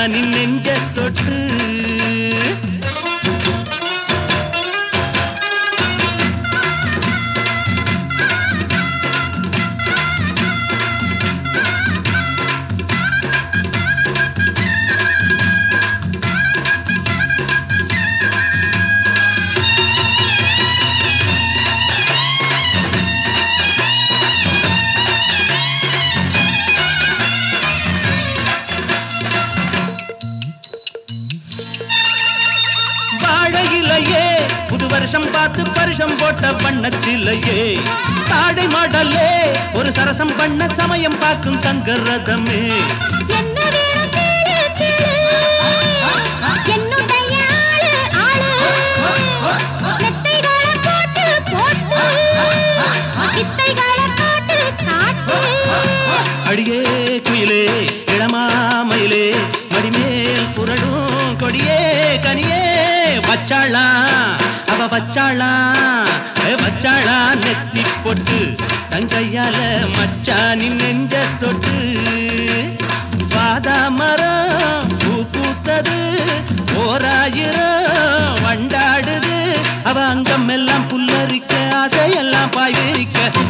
மச்சானின் நெஞ்ச தொட்டு புது வருஷம் பார்த்து பரிசம் போட்ட பண்ணத்திலேயே தாடை மாடலே ஒரு சரசம் பண்ண சமயம் பார்க்கும் தங்க ரதமே அடியே குயிலே இளமாமயிலே மடிமேல் புரடும் கொடியே கனியே வச்சாளா அவ வச்சாளா வச்சாளா நெத்தி போட்டு தங்கையால மச்சானின் நெஞ்ச தொட்டு வாதா மரம் பூ பூத்தது ஓராயிரம் வண்டாடுது அவ அங்கம் எல்லாம் புல்லரிக்க ஆசையெல்லாம் பாய்விரிக்க